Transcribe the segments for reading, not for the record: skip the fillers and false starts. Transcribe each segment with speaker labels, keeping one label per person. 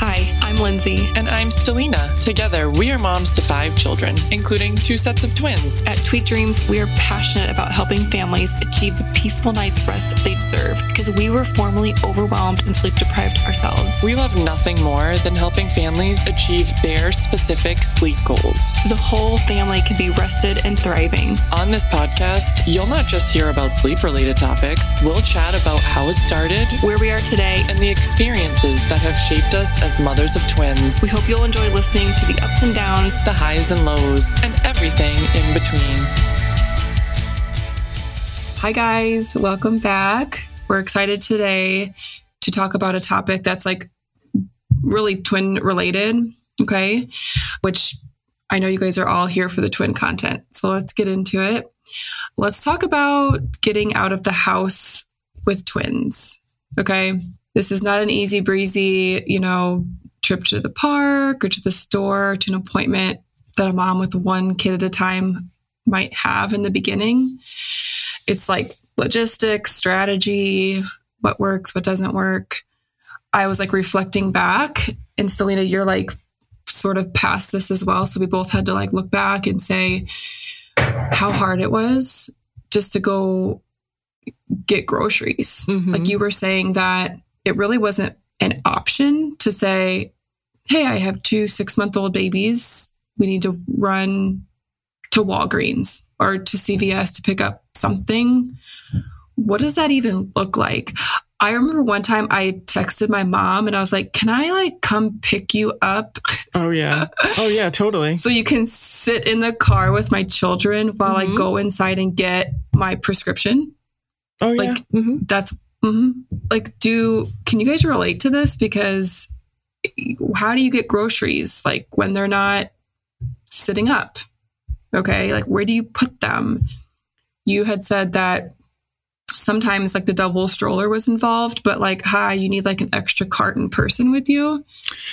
Speaker 1: Hi, I'm Lindsay.
Speaker 2: And I'm Stelina. Together, we are moms to 5 children, including 2 sets of twins.
Speaker 1: At Tweet Dreams, we are passionate about helping families achieve the peaceful night's rest they deserve because we were formerly overwhelmed and sleep deprived ourselves.
Speaker 2: We love nothing more than helping families achieve their specific sleep goals,
Speaker 1: so the whole family can be rested and thriving.
Speaker 2: On this podcast, you'll not just hear about sleep-related topics. We'll chat about how it started,
Speaker 1: where we are today,
Speaker 2: and the experiences that have shaped us as mothers of twins.
Speaker 1: We hope you'll enjoy listening to the ups and downs,
Speaker 2: the highs and lows, and everything in between.
Speaker 1: Hi guys, welcome back. We're excited today to talk about a topic that's like really twin related, okay? Which I know you guys are all here for the twin content. So let's get into it. Let's talk about getting out of the house with twins, okay? This is not an easy breezy, trip to the park or to the store, to an appointment that a mom with one kid at a time might have in the beginning. It's like logistics, strategy, what works, what doesn't work. I was like reflecting back, and Stelina, you're like sort of past this as well. So we both had to like look back and say how hard it was just to go get groceries. Mm-hmm. Like you were saying that it really wasn't an option to say, hey, I have 2 6-month-old babies. We need to run to Walgreens or to CVS to pick up something. What does that even look like? I remember one time I texted my mom and I was like, can I like come pick you up?
Speaker 2: Oh yeah. Oh yeah, totally.
Speaker 1: So you can sit in the car with my children while I go inside and get my prescription.
Speaker 2: Oh yeah.
Speaker 1: Like that's like, can you guys relate to this? Because how do you get groceries? Like when they're not sitting up, okay? Like where do you put them? You had said that sometimes like the double stroller was involved, but like, you need like an extra carton person with you.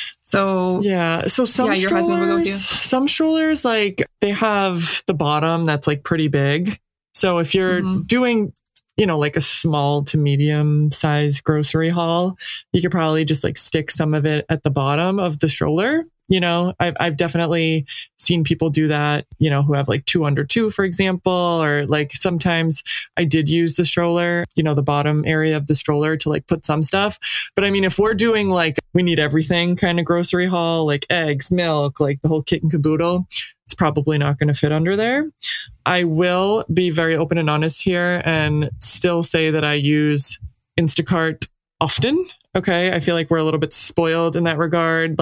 Speaker 1: So
Speaker 2: yeah. So your husband will go with you. Some strollers, like they have the bottom that's like pretty big. So if you're doing like a small to medium size grocery haul, you could probably just like stick some of it at the bottom of the stroller. I've definitely seen people do that, who have like 2 under 2, for example, or like sometimes I did use the stroller, the bottom area of the stroller to like put some stuff. But I mean, if we're doing like, we need everything kind of grocery haul, like eggs, milk, like the whole kit and caboodle, it's probably not going to fit under there. I will be very open and honest here and still say that I use Instacart often. Okay. I feel like we're a little bit spoiled in that regard.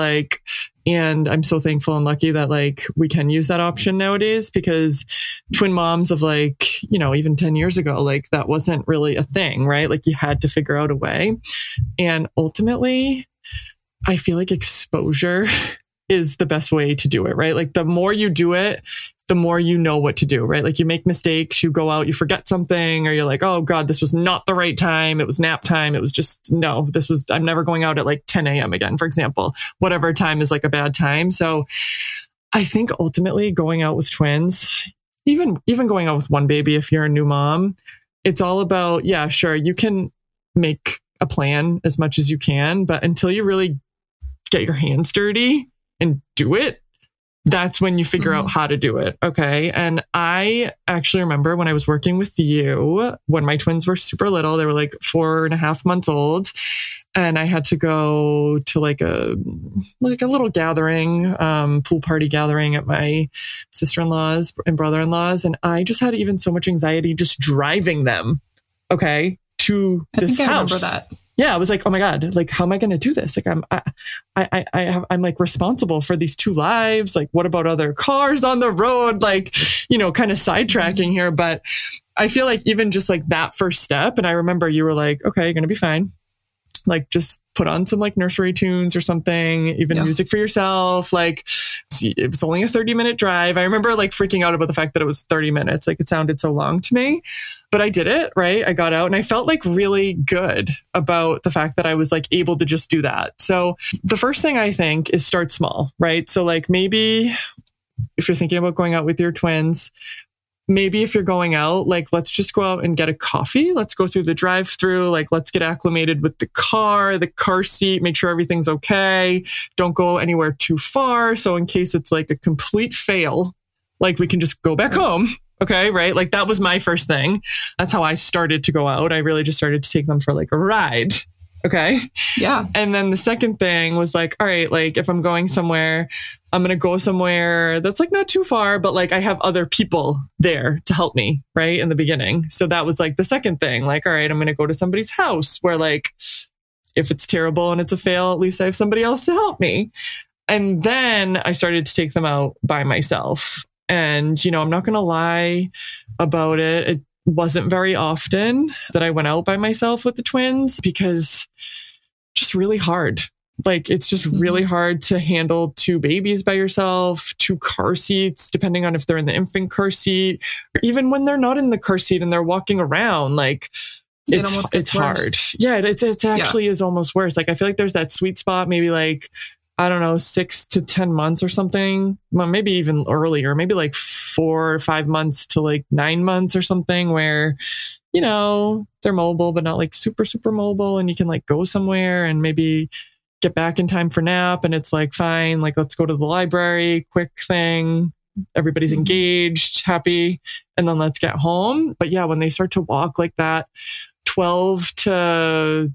Speaker 2: And I'm so thankful and lucky that like we can use that option nowadays, because twin moms of like, even 10 years ago, like that wasn't really a thing, right? Like you had to figure out a way. And ultimately, I feel like exposure is the best way to do it, right? Like the more you do it, the more you know what to do, right? Like you make mistakes, you go out, you forget something, or you're like, oh God, this was not the right time. It was nap time. It was just, I'm never going out at like 10 a.m. again, for example, whatever time is like a bad time. So I think ultimately going out with twins, even going out with one baby, if you're a new mom, it's all about, yeah, sure, you can make a plan as much as you can, but until you really get your hands dirty and do it, that's when you figure out how to do it. Okay. And I actually remember when I was working with you, when my twins were super little, they were like 4.5 months old. And I had to go to like a little gathering, pool party gathering at my sister-in-law's and brother-in-law's. And I just had even so much anxiety just driving them, okay, to this house. I remember that. Yeah, I was like, oh my God, like, how am I going to do this? Like, I'm like responsible for these 2 lives. Like, what about other cars on the road? Like, kind of sidetracking here. But I feel like even just like that first step. And I remember you were like, okay, you're going to be fine. Like just put on some like nursery tunes or something, even music for yourself. Like it was only a 30-minute drive. I remember like freaking out about the fact that it was 30 minutes. Like it sounded so long to me, but I did it, right? I got out and I felt like really good about the fact that I was like able to just do that. So the first thing I think is start small, right? So like maybe if you're thinking about going out with your twins, maybe if you're going out, like, let's just go out and get a coffee. Let's go through the drive-through. Like, let's get acclimated with the car seat, make sure everything's okay. Don't go anywhere too far. So in case it's like a complete fail, like we can just go back home. Okay. Right. Like that was my first thing. That's how I started to go out. I really just started to take them for like a ride. Okay.
Speaker 1: Yeah.
Speaker 2: And then the second thing was like, all right, like if I'm going somewhere, I'm going to go somewhere that's like not too far, but like I have other people there to help me, right? In the beginning. So that was like the second thing. Like, all right, I'm going to go to somebody's house where like, if it's terrible and it's a fail, at least I have somebody else to help me. And then I started to take them out by myself. And, you know, I'm not going to lie about it. It wasn't very often that I went out by myself with the twins because just really hard. Like, it's just really hard to handle 2 babies by yourself, 2 car seats, depending on if they're in the infant car seat, or even when they're not in the car seat and they're walking around, like it's hard. Yeah, it actually is almost worse. Like, I feel like there's that sweet spot, maybe like, I don't know, 6 to 10 months or something. Well, maybe even earlier, maybe like 4 or 5 months to like 9 months or something where, you know, they're mobile, but not like super, super mobile. And you can like go somewhere and maybe get back in time for nap. And it's like, fine, like, let's go to the library, quick thing. Everybody's engaged, happy. And then let's get home. But yeah, when they start to walk like that, 12 to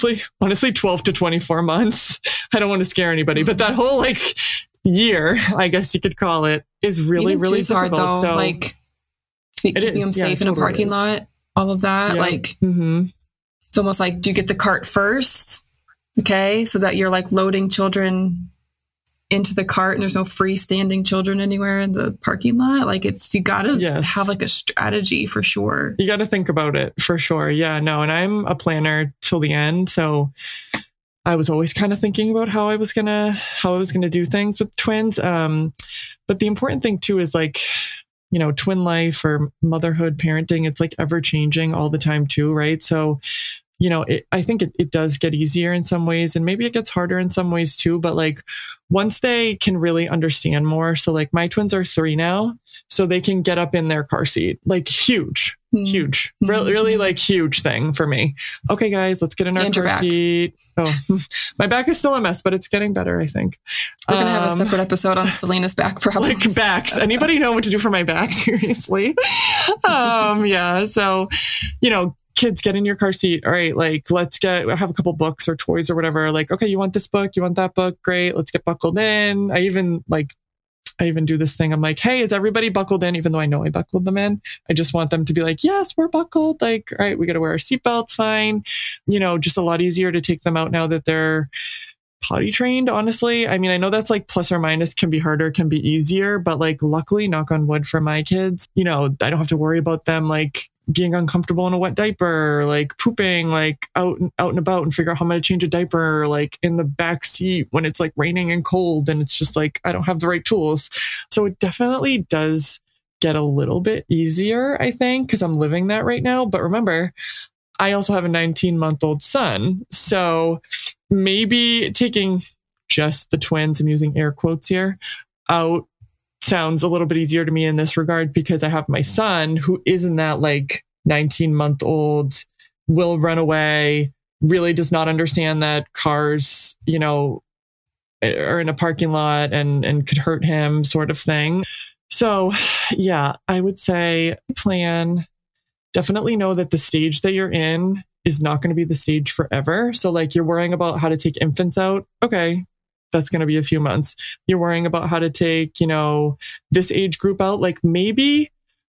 Speaker 2: 24 months. I don't want to scare anybody, but that whole like year, I guess you could call it, is really, really difficult.
Speaker 1: Hard, though. So like keeping them safe in a parking lot, all of that. Yeah. Like it's almost like, do you get the cart first? Okay. So that you're like loading children into the cart and there's no freestanding children anywhere in the parking lot. Like you gotta have like a strategy for sure.
Speaker 2: You gotta think about it for sure. Yeah, no. And I'm a planner till the end. So I was always kind of thinking about how I was gonna do things with twins. But the important thing too is like, you know, twin life or motherhood, parenting, it's like ever changing all the time too, right? So, you know, I think it does get easier in some ways and maybe it gets harder in some ways too. But like once they can really understand more. So like my twins are 3 now, so they can get up in their car seat, like huge, really like huge thing for me. Okay, guys, let's get in our car seat. Oh, my back is still a mess, but it's getting better, I think.
Speaker 1: We're going to have a separate episode on Selena's back problems.
Speaker 2: Like backs. Anybody know what to do for my back? Seriously. Yeah. So, you know, kids, get in your car seat. All right, like let's have a couple books or toys or whatever. Like, okay, you want this book? You want that book? Great. Let's get buckled in. I even do this thing. I'm like, hey, is everybody buckled in? Even though I know I buckled them in, I just want them to be like, yes, we're buckled. Like, all right, we got to wear our seatbelts. Fine. You know, just a lot easier to take them out now that they're potty trained, honestly. I mean, I know that's like plus or minus, can be harder, can be easier, but like luckily, knock on wood for my kids, you know, I don't have to worry about them like being uncomfortable in a wet diaper, like pooping, like out and about and figure out how I'm going to change a diaper, like in the back seat when it's like raining and cold. And it's just like, I don't have the right tools. So it definitely does get a little bit easier, I think, because I'm living that right now. But remember, I also have a 19-month-old son. So maybe taking just the twins, I'm using air quotes here, out sounds a little bit easier to me in this regard because I have my son who isn't that like 19-month-old, will run away, really does not understand that cars, you know, are in a parking lot and could hurt him, sort of thing. So yeah, I would say plan. Definitely know that the stage that you're in is not going to be the stage forever. So like you're worrying about how to take infants out. Okay, that's going to be a few months. You're worrying about how to take, you know, this age group out. Like maybe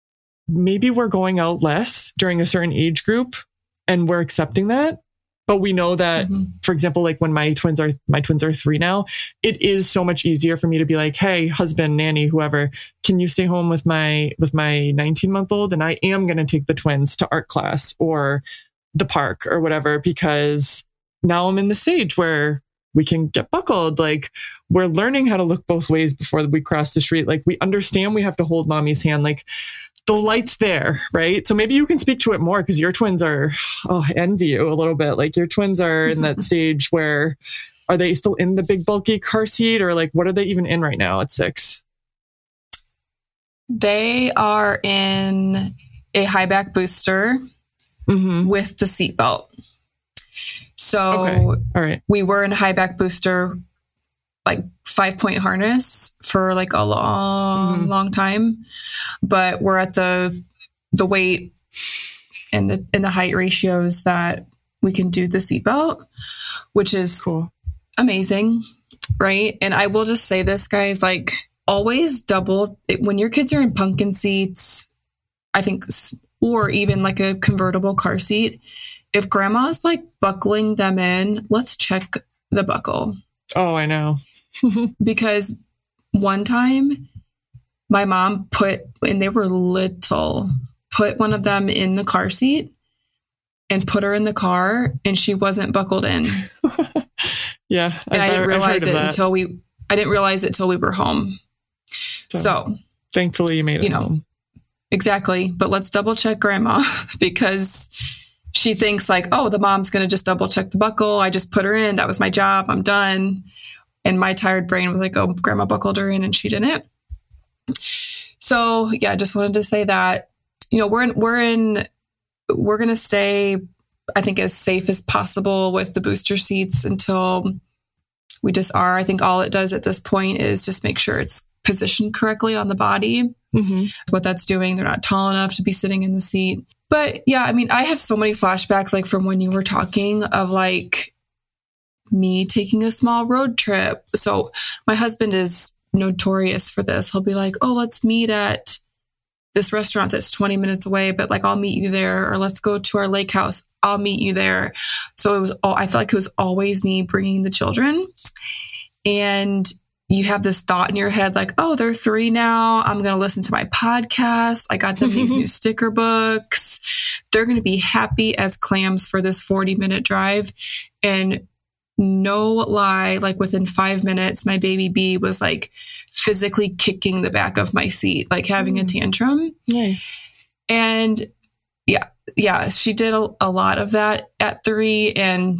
Speaker 2: we're going out less during a certain age group and we're accepting that. But we know that, for example, like when my twins are 3 now, it is so much easier for me to be like, hey, husband, nanny, whoever, can you stay home with my 19-month-old? And I am going to take the twins to art class or the park or whatever, because now I'm in the stage where we can get buckled. Like we're learning how to look both ways before we cross the street. Like we understand we have to hold mommy's hand. Like the light's there, right? So maybe you can speak to it more because your twins are, I envy you a little bit. Like your twins are in that stage where, are they still in the big bulky car seat or like, what are they even in right now at 6?
Speaker 1: They are in a high back booster with the seatbelt. So
Speaker 2: all right.
Speaker 1: We were in a high back booster, like 5-point harness for like a long time, but we're at the weight and the height ratios that we can do the seatbelt, which is
Speaker 2: cool.
Speaker 1: Amazing. Right. And I will just say this, guys, like always when your kids are in pumpkin seats, I think, or even like a convertible car seat, if grandma's like buckling them in, let's check the buckle.
Speaker 2: Oh, I know.
Speaker 1: Because one time my mom when they were little, put one of them in the car seat and put her in the car and she wasn't buckled in.
Speaker 2: Yeah.
Speaker 1: And I didn't realize it until we were home. So
Speaker 2: thankfully you made it home.
Speaker 1: Exactly. But let's double check grandma because she thinks like, oh, the mom's going to just double check the buckle. I just put her in. That was my job. I'm done. And my tired brain was like, oh, grandma buckled her in and she didn't. So yeah, just wanted to say that, we're going to stay, I think, as safe as possible with the booster seats until we just are. I think all it does at this point is just make sure it's positioned correctly on the body. What that's doing. They're not tall enough to be sitting in the seat. But yeah, I mean, I have so many flashbacks, like from when you were talking of like me taking a small road trip. So my husband is notorious for this. He'll be like, oh, let's meet at this restaurant that's 20 minutes away, but like, I'll meet you there, or let's go to our lake house. I'll meet you there. So I feel like it was always me bringing the children. And you have this thought in your head, like, oh, they're 3 now. I'm going to listen to my podcast. I got them these new sticker books. They're going to be happy as clams for this 40-minute drive. And no lie, like within 5 minutes, my baby B was like physically kicking the back of my seat, like having a tantrum.
Speaker 2: Nice.
Speaker 1: And yeah, she did a lot of that at 3. And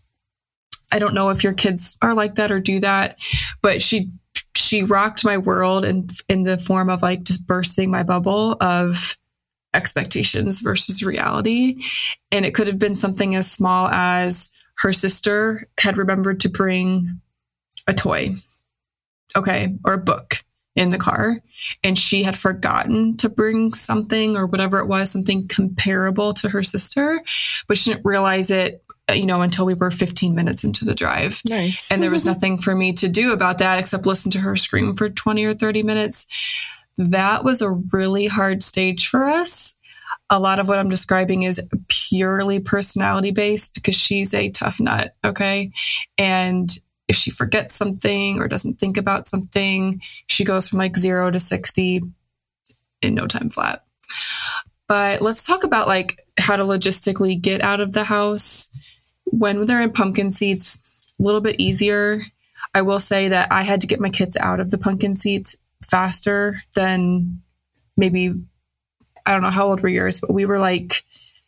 Speaker 1: I don't know if your kids are like that or do that, but she rocked my world in the form of like just bursting my bubble of expectations versus reality. And it could have been something as small as her sister had remembered to bring a toy, or a book in the car, and she had forgotten to bring something or whatever it was, something comparable to her sister, but she didn't realize it until we were 15 minutes into the drive.
Speaker 2: Nice.
Speaker 1: And there was nothing for me to do about that except listen to her scream for 20 or 30 minutes. That was a really hard stage for us. A lot of what I'm describing is purely personality based because she's a tough nut. Okay. And if she forgets something or doesn't think about something, she goes from like 0 to 60 in no time flat. But let's talk about like how to logistically get out of the house. When they're in pumpkin seats, a little bit easier. I will say that I had to get my kids out of the pumpkin seats faster than maybe, I don't know, how old were yours, but we were like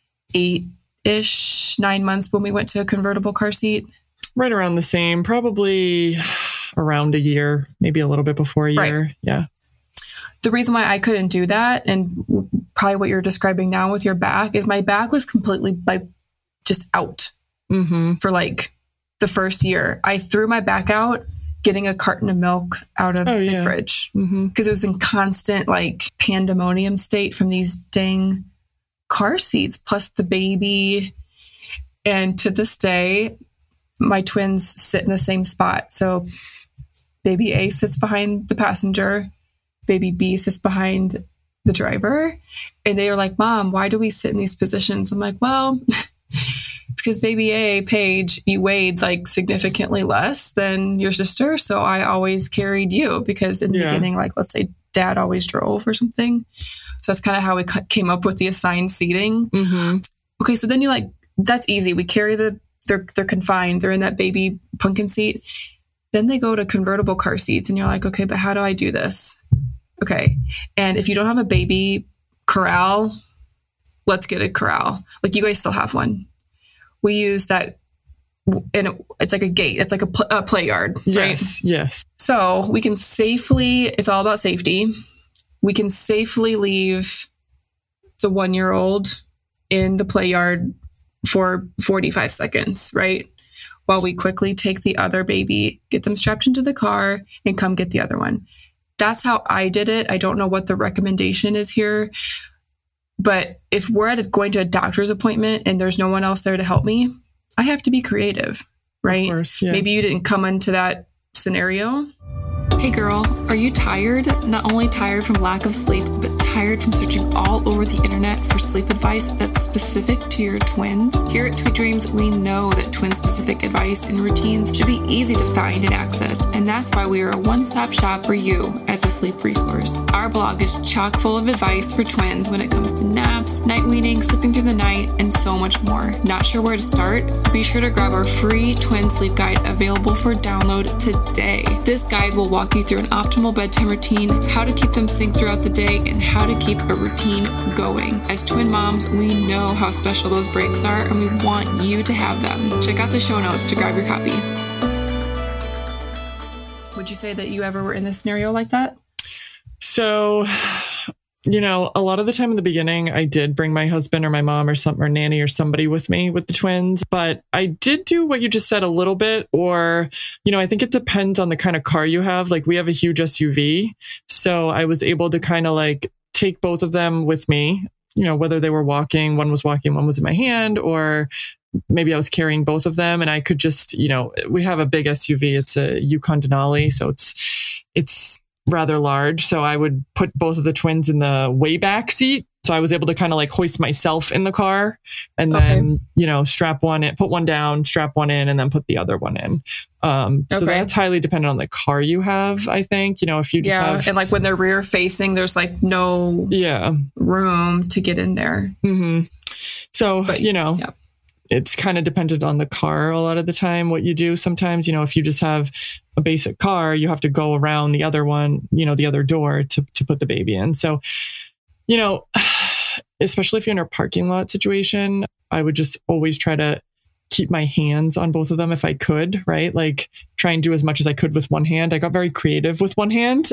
Speaker 1: 8-ish, 9 months when we went to a convertible car seat.
Speaker 2: Right around the same, probably around a year, maybe a little bit before a year.
Speaker 1: Right.
Speaker 2: Yeah.
Speaker 1: The reason why I couldn't do that, and probably what you're describing now with your back, is my back was completely like just out for like the first year. I threw my back out getting a carton of milk out of the fridge because it was in constant like pandemonium state from these dang car seats plus the baby. And to this day, my twins sit in the same spot. So baby A sits behind the passenger, baby B sits behind the driver. And they are like, Mom, why do we sit in these positions? I'm like, well, because baby A, Paige, you weighed like significantly less than your sister. So I always carried you because in the beginning, like let's say dad always drove or something. So that's kind of how we came up with the assigned seating. Okay. So then you like, that's easy. We carry they're confined. They're in that baby pumpkin seat. Then they go to convertible car seats and you're like, okay, but how do I do this? Okay. And if you don't have a baby corral, let's get a corral. Like you guys still have one. We use that, and it's like a gate. It's like a play yard, right?
Speaker 2: Yes.
Speaker 1: So we can safely, it's all about safety. we can safely leave the 1-year-old in the play yard for 45 seconds, right? While we quickly take the other baby, get them strapped into the car, and come get the other one. That's how I did it. I don't know what the recommendation is here. But if we're going to a doctor's appointment and there's no one else there to help me, I have to be creative, right?
Speaker 2: Of course, yeah.
Speaker 1: Maybe you didn't come into that scenario. Hey girl, are you tired? Not only tired from lack of sleep, but tired from searching all over the internet for sleep advice that's specific to your twins? Here at Tweet Dreams, we know that twin-specific advice and routines should be easy to find and access, and that's why we are a one-stop shop for you as a sleep resource. Our blog is chock full of advice for twins when it comes to naps, night weaning, sleeping through the night, and so much more. Not sure where to start? Be sure to grab our free twin sleep guide available for download today. This guide will walk you through an optimal bedtime routine, how to keep them synced throughout the day, and how to keep a routine going. As twin moms, we know how special those breaks are, and we want you to have them. Check out the show notes to grab your copy. Would you say that you ever were in this scenario like that?
Speaker 2: So, a lot of the time in the beginning, I did bring my husband or my mom or nanny or somebody with me with the twins. But I did do what you just said a little bit, or, I think it depends on the kind of car you have. Like we have a huge SUV. So I was able to kind of like take both of them with me, whether they were walking, one was walking, one was in my hand, or maybe I was carrying both of them and I could just, we have a big SUV. It's a Yukon Denali. So it's rather large. So I would put both of the twins in the way back seat. So I was able to kind of like hoist myself in the car and then, strap one in, put one down, strap one in, and then put the other one in. So that's highly dependent on the car you have, I think. If you just have...
Speaker 1: And like when they're rear facing, there's like no room to get in there.
Speaker 2: Mm-hmm. So, it's kind of dependent on the car a lot of the time, what you do. Sometimes, if you just have a basic car, you have to go around the other one, the other door to put the baby in. So, especially if you're in a parking lot situation, I would just always try to keep my hands on both of them if I could, right? Like try and do as much as I could with one hand. I got very creative with one hand.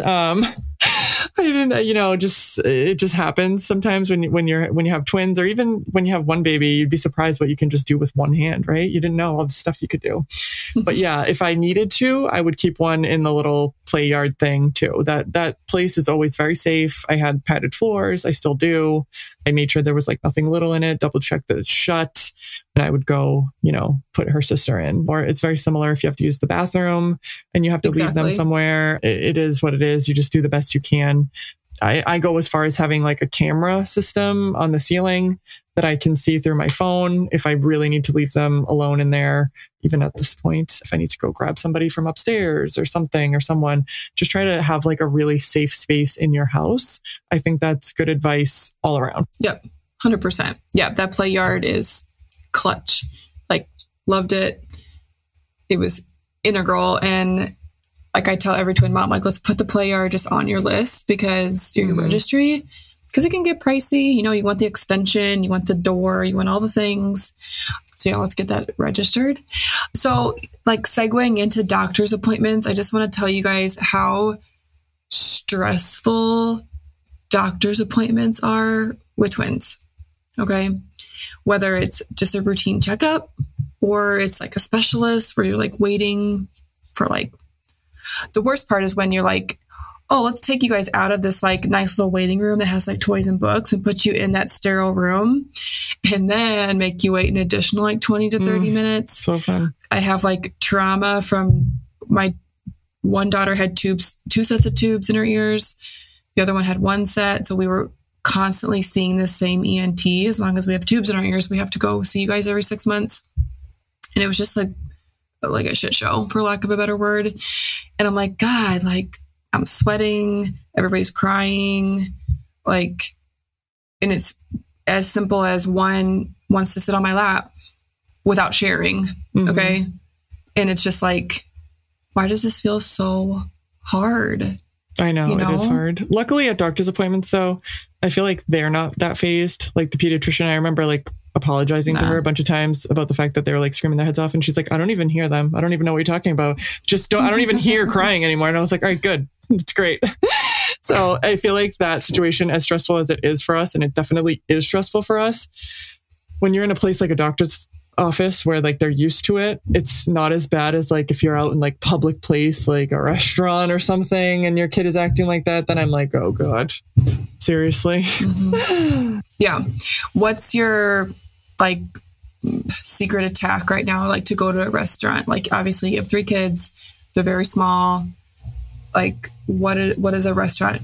Speaker 2: I didn't, it just happens sometimes when you have twins, or even when you have one baby, you'd be surprised what you can just do with one hand, right? You didn't know all the stuff you could do. But yeah, if I needed to, I would keep one in the little play yard thing too. That place is always very safe. I had padded floors. I still do. I made sure there was like nothing little in it, double check that it's shut. And I would go, put her sister in. Or it's very similar if you have to use the bathroom and you have to leave them somewhere. It is what it is. You just do the best you can. I go as far as having like a camera system on the ceiling that I can see through my phone if I really need to leave them alone in there. Even at this point, if I need to go grab somebody from upstairs or something or someone, just try to have like a really safe space in your house. I think that's good advice all around.
Speaker 1: Yep. 100%. Yeah. That play yard is clutch. Like loved it. It was integral. And like I tell every twin mom, like, let's put the play yard just on your list because your registry, because it can get pricey. You want the extension, you want the door, you want all the things. So let's get that registered. So like segueing into doctor's appointments, I just want to tell you guys how stressful doctor's appointments are with twins. Okay. Whether it's just a routine checkup or it's like a specialist where you're like waiting for like, the worst part is when you're like, oh, let's take you guys out of this like nice little waiting room that has like toys and books and put you in that sterile room and then make you wait an additional like 20 to 30 minutes.
Speaker 2: So fun.
Speaker 1: I have like trauma from my one daughter had two sets of tubes in her ears. The other one had one set. So we were constantly seeing the same ENT. As long as we have tubes in our ears, we have to go see you guys every 6 months. And it was just like a shit show, for lack of a better word. And I'm like, God, like I'm sweating, everybody's crying, like, and it's as simple as one wants to sit on my lap without sharing. Okay. And it's just like, why does this feel so hard?
Speaker 2: I know, it is hard. Luckily at doctor's appointments though, I feel like they're not that phased. Like the pediatrician, I remember like apologizing to her a bunch of times about the fact that they were like screaming their heads off. And she's like, I don't even hear them. I don't even know what you're talking about. I don't even hear crying anymore. And I was like, all right, good. It's great. So I feel like that situation, as stressful as it is for us, and it definitely is stressful for us, when you're in a place like a doctor's office where like they're used to it, it's not as bad as like if you're out in like public place, like a restaurant or something, and your kid is acting like that, then I'm like, oh God, seriously.
Speaker 1: Mm-hmm. Yeah. What's your like secret attack right now? Like to go to a restaurant, like obviously you have 3 kids, they're very small. Like what is a restaurant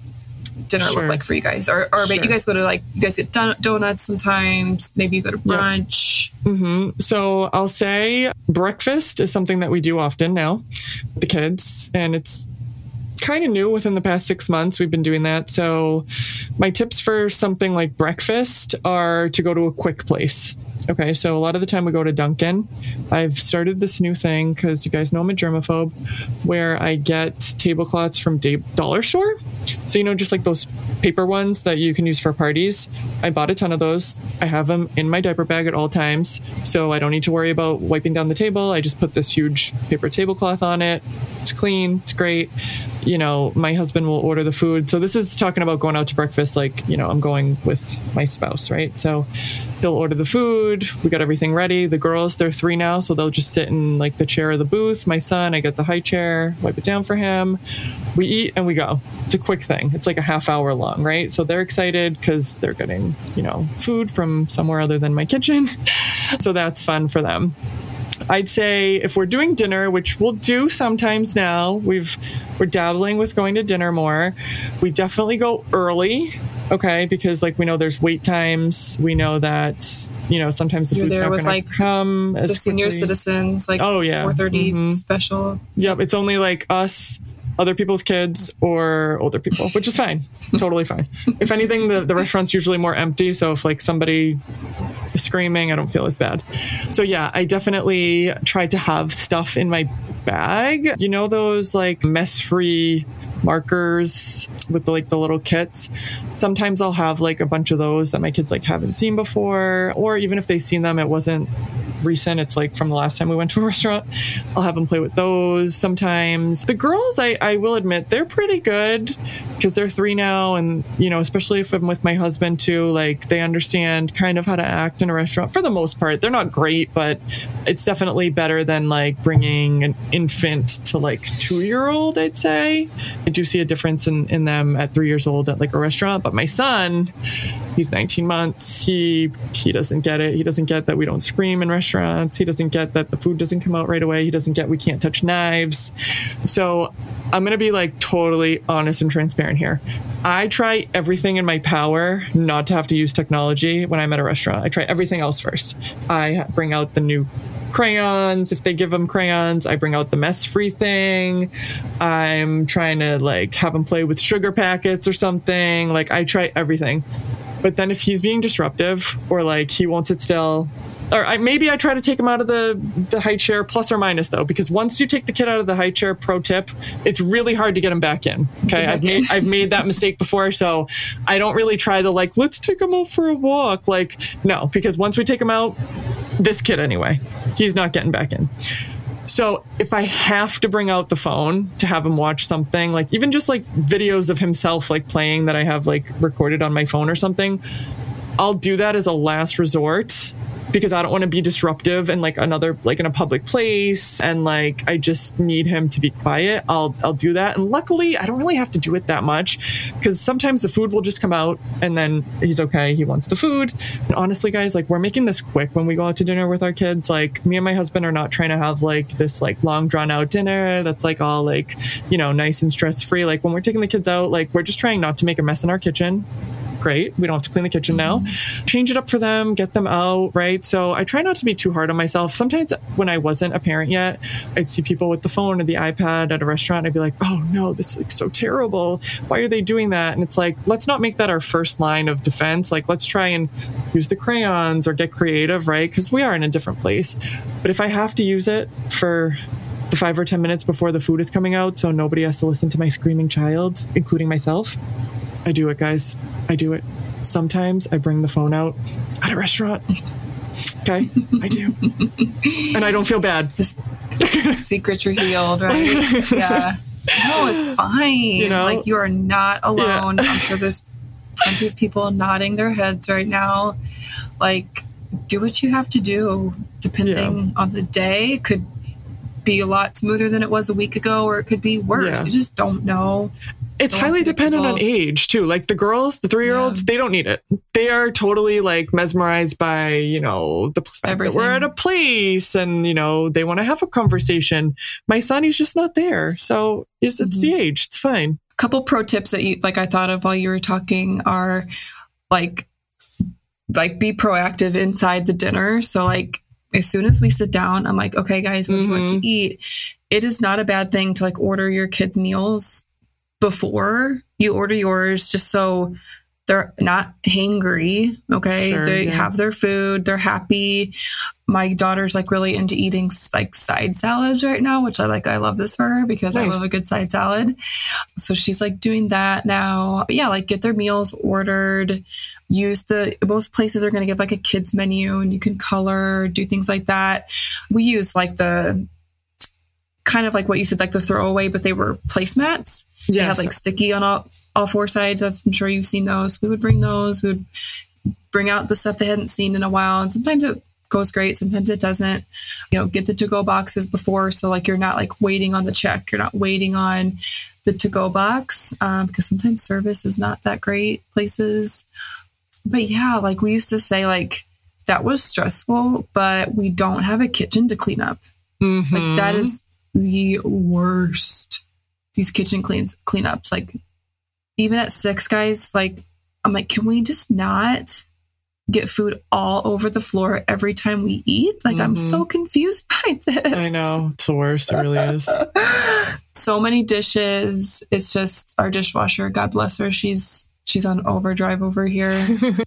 Speaker 1: dinner look like for you guys? Or you guys go to like, you guys get donuts sometimes, maybe you go to brunch.
Speaker 2: Mm-hmm. So I'll say breakfast is something that we do often now with the kids, and it's kind of new within the past 6 months. We've been doing that. So my tips for something like breakfast are to go to a quick place. Okay, so a lot of the time we go to Dunkin'. I've started this new thing because you guys know I'm a germaphobe, where I get tablecloths from Dollar Store. So, you know, just like those paper ones that you can use for parties. I bought a ton of those. I have them in my diaper bag at all times, so I don't need to worry about wiping down the table. I just put this huge paper tablecloth on it. It's clean. It's great. You know, my husband will order the food. So this is talking about going out to breakfast, like, you know, I'm going with my spouse, right? So he'll order the food. We got everything ready. The girls, they're 3 now, so they'll just sit in like the chair of the booth. My son, I get the high chair, wipe it down for him. We eat and we go. It's a quick thing. It's like a half hour long, right? So they're excited because they're getting, you know, food from somewhere other than my kitchen. So that's fun for them. I'd say if we're doing dinner, which we'll do sometimes now, we're dabbling with going to dinner more. We definitely go early. Okay, because like we know there's wait times. We know that, you know, sometimes the food's not going to come as
Speaker 1: the senior
Speaker 2: quickly.
Speaker 1: Citizens, like 4:30 special.
Speaker 2: Yep, it's only like us, other people's kids, or older people, which is fine. Totally fine. If anything, the restaurant's usually more empty, so if like somebody is screaming, I don't feel as bad. So yeah, I definitely try to have stuff in my bag. You know those like mess-free markers with the little kits? Sometimes I'll have like a bunch of those that my kids like haven't seen before, or even if they've seen them, it wasn't recent, it's like from the last time we went to a restaurant. I'll have them play with those sometimes. The girls, I will admit, they're pretty good because they're 3 now, and you know, especially if I'm with my husband too, like they understand kind of how to act in a restaurant for the most part. They're not great, but it's definitely better than like bringing an infant to like 2-year-old, I'd say. I do see a difference in them at 3 years old at like a restaurant, but my son, he's 19 months. He doesn't get it. He doesn't get that we don't scream in restaurants. He doesn't get that the food doesn't come out right away. He doesn't get we can't touch knives. So I'm going to be like totally honest and transparent here. I try everything in my power not to have to use technology when I'm at a restaurant. I try everything else first. I bring out the new crayons. If they give them crayons, I bring out the mess-free thing. I'm trying to like have them play with sugar packets or something. Like I try everything. But then if he's being disruptive or like he won't sit still, or maybe I try to take him out of the high chair, plus or minus though, because once you take the kid out of the high chair, pro tip, it's really hard to get him back in. Okay. I've made that mistake before. So I don't really try to like, let's take him out for a walk. Like, no, because once we take him out, this kid anyway, he's not getting back in. So if I have to bring out the phone to have him watch something, like even just like videos of himself like playing that I have like recorded on my phone or something, I'll do that as a last resort because I don't want to be disruptive and like another, like in a public place. And like, I just need him to be quiet. I'll do that. And luckily I don't really have to do it that much because sometimes the food will just come out and then he's okay. He wants the food. And honestly, guys, like we're making this quick when we go out to dinner with our kids. Like me and my husband are not trying to have like this like long drawn out dinner that's like all like, you know, nice and stress free. Like when we're taking the kids out, like we're just trying not to make a mess in our kitchen. Great. We don't have to clean the kitchen now. Change it up for them, get them out, right? So I try not to be too hard on myself. Sometimes when I wasn't a parent yet, I'd see people with the phone or the iPad at a restaurant. I'd be like, oh no, this is like so terrible. Why are they doing that? And it's like, let's not make that our first line of defense. Like, let's try and use the crayons or get creative, right? Because we are in a different place. But if I have to use it for the 5 or 10 minutes before the food is coming out so nobody has to listen to my screaming child, including myself, I do it, guys. I do it. Sometimes I bring the phone out at a restaurant. Okay? I do. And I don't feel bad.
Speaker 1: Secrets revealed, right? Yeah. No, it's fine. Like, you are not alone. Yeah. I'm sure there's plenty of people nodding their heads right now. Like, do what you have to do, depending on the day. It could be a lot smoother than it was a week ago, or it could be worse. Yeah. You just don't know.
Speaker 2: It's highly dependent on age too. Like the girls, the 3-year-olds, they don't need it. They are totally like mesmerized by, the fact that we're at a place and, they want to have a conversation. My son, he's just not there. So it's the age. It's fine.
Speaker 1: A couple pro tips that I thought of while you were talking are like be proactive inside the dinner. So like, as soon as we sit down, I'm like, okay, guys, what do you want to eat? It is not a bad thing to like order your kids' meals before you order yours, just so they're not hangry. Okay. Sure, they have their food. They're happy. My daughter's like really into eating like side salads right now, which I love this for her because I love a good side salad. So she's like doing that now. But yeah, like get their meals ordered. Most places are going to give like a kids menu and you can color, do things like that. We use like the kind of like what you said, like the throwaway, but they were placemats. Yes. They had like sticky on all 4 sides. I'm sure you've seen those. We would bring those. We would bring out the stuff they hadn't seen in a while. And sometimes it goes great. Sometimes it doesn't. Get the to-go boxes before. So like you're not like waiting on the check. You're not waiting on the to-go box because sometimes service is not that great places. But yeah, like we used to say, like that was stressful, but we don't have a kitchen to clean up. Mm-hmm. Like that is the worst. These kitchen cleanups, like even at 6, guys, like I'm like, can we just not get food all over the floor every time we eat? Like I'm so confused by this.
Speaker 2: I know, it's the worst. It really is.
Speaker 1: So many dishes. It's just our dishwasher. God bless her. She's on overdrive over here.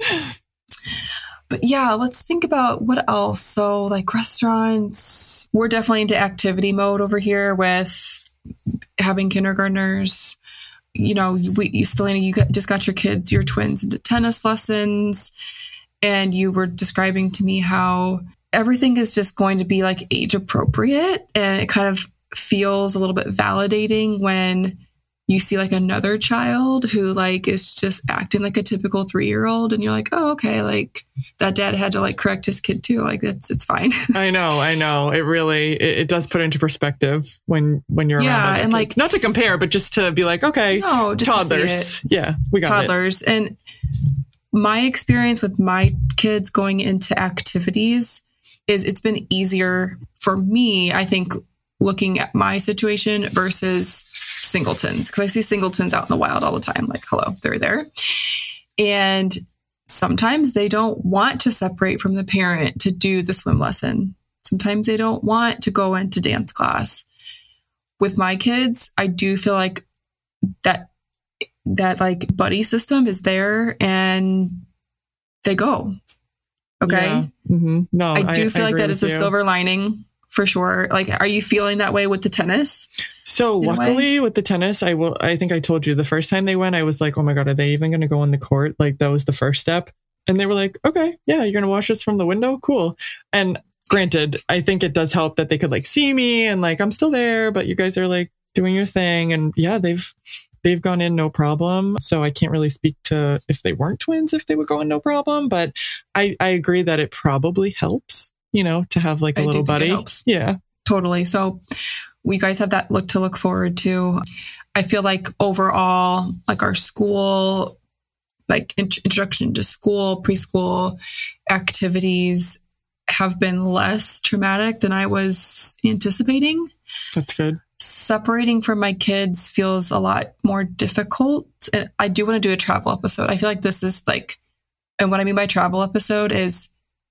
Speaker 1: But yeah, let's think about what else. So like restaurants, we're definitely into activity mode over here with having kindergartners. Stelina, you just got your twins into tennis lessons. And you were describing to me how everything is just going to be like age appropriate. And it kind of feels a little bit validating when you see like another child who like is just acting like a typical 3-year-old and you're like, oh, okay. Like that dad had to like correct his kid too. Like it's fine.
Speaker 2: I know. It really, it does put into perspective when you're around other
Speaker 1: and
Speaker 2: kids.
Speaker 1: Like
Speaker 2: not to compare, but just to be like, okay, toddlers. Yeah, we got
Speaker 1: toddlers. And my experience with my kids going into activities is it's been easier for me, I think, looking at my situation versus singletons, because I see singletons out in the wild all the time. Like, hello, they're there. And sometimes they don't want to separate from the parent to do the swim lesson. Sometimes they don't want to go into dance class. With my kids, I do feel like that like buddy system is there and they go. Okay.
Speaker 2: Yeah. Mm-hmm. No,
Speaker 1: I do feel like that is a silver lining. For sure. Like, are you feeling that way with the tennis?
Speaker 2: So luckily with the tennis, I think I told you the first time they went, I was like, oh my God, are they even going to go on the court? Like that was the first step. And they were like, okay, yeah, you're going to watch this from the window. Cool. And granted, I think it does help that they could like see me and like, I'm still there, but you guys are like doing your thing. And yeah, they've gone in no problem. So I can't really speak to if they weren't twins, if they would go in no problem, but I agree that it probably helps. To have like a little buddy. Yeah,
Speaker 1: totally. So we guys have that to look forward to. I feel like overall, like our school, like introduction to school, preschool activities have been less traumatic than I was anticipating.
Speaker 2: That's good.
Speaker 1: Separating from my kids feels a lot more difficult. And I do want to do a travel episode. I feel like this is like, and what I mean by travel episode is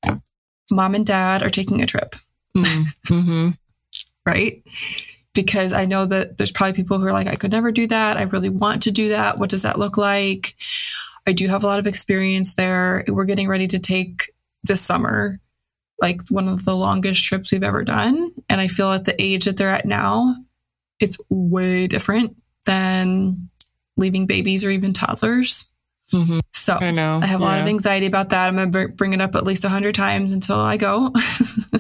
Speaker 1: mom and dad are taking a trip. Mm-hmm. Right? Because I know that there's probably people who are like, I could never do that. I really want to do that. What does that look like? I do have a lot of experience there. We're getting ready to take this summer, like one of the longest trips we've ever done. And I feel at the age that they're at now, it's way different than leaving babies or even toddlers. Mm-hmm. So I have a lot of anxiety about that. I'm going to bring it up at least 100 times until I go.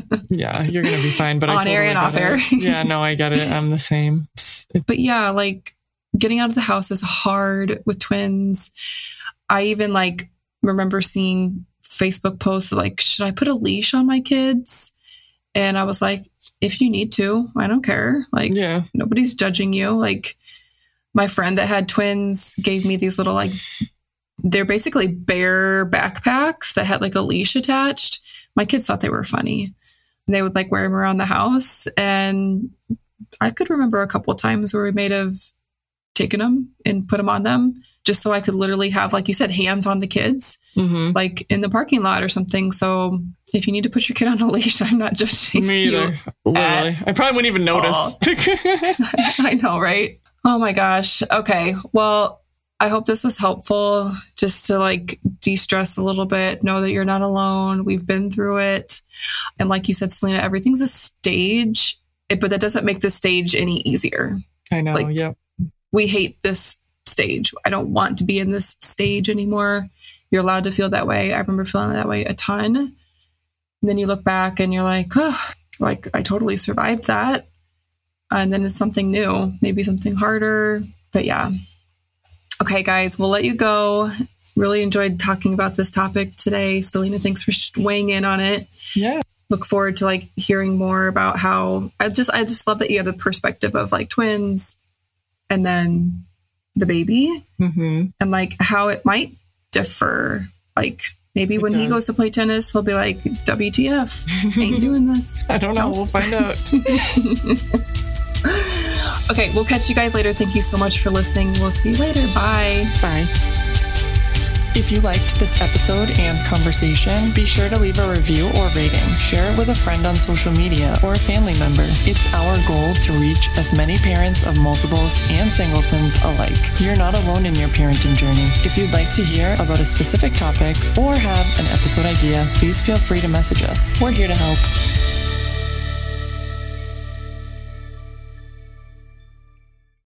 Speaker 2: Yeah, you're going to be fine. But
Speaker 1: on
Speaker 2: I totally
Speaker 1: air and off air.
Speaker 2: Yeah, no, I get it. I'm the same.
Speaker 1: But yeah, like getting out of the house is hard with twins. I even like remember seeing Facebook posts like, should I put a leash on my kids? And I was like, if you need to, I don't care. Like, nobody's judging you. Like, my friend that had twins gave me these little, like, they're basically bear backpacks that had like a leash attached. My kids thought they were funny. They would like wear them around the house. And I could remember a couple of times where we may have taken them and put them on them just so I could literally have, like you said, hands on the kids, like in the parking lot or something. So if you need to put your kid on a leash, I'm not judging
Speaker 2: Me either. Literally. I probably wouldn't even notice.
Speaker 1: I know, right? Oh my gosh. Okay. Well, I hope this was helpful just to like de-stress a little bit, know that you're not alone. We've been through it. And like you said, Selena, everything's a stage, but that doesn't make the stage any easier.
Speaker 2: I know.
Speaker 1: Like,
Speaker 2: yep.
Speaker 1: We hate this stage. I don't want to be in this stage anymore. You're allowed to feel that way. I remember feeling that way a ton. And then you look back and you're like, oh, like I totally survived that. And then it's something new, maybe something harder. But yeah. Okay, guys, we'll let you go. Really enjoyed talking about this topic today. Selena, thanks for weighing in on it.
Speaker 2: Yeah.
Speaker 1: Look forward to like hearing more about how I just love that you have the perspective of like twins and then the baby and like how it might differ. Like maybe when he goes to play tennis, he'll be like, WTF, ain't doing this.
Speaker 2: I don't know. We'll find out.
Speaker 1: Okay, we'll catch you guys later. Thank you so much for listening. We'll see you later. Bye.
Speaker 2: Bye. If you liked this episode and conversation, be sure to leave a review or rating. Share it with a friend on social media or a family member. It's our goal to reach as many parents of multiples and singletons alike. You're not alone in your parenting journey. If you'd like to hear about a specific topic or have an episode idea, please feel free to message us. We're here to help.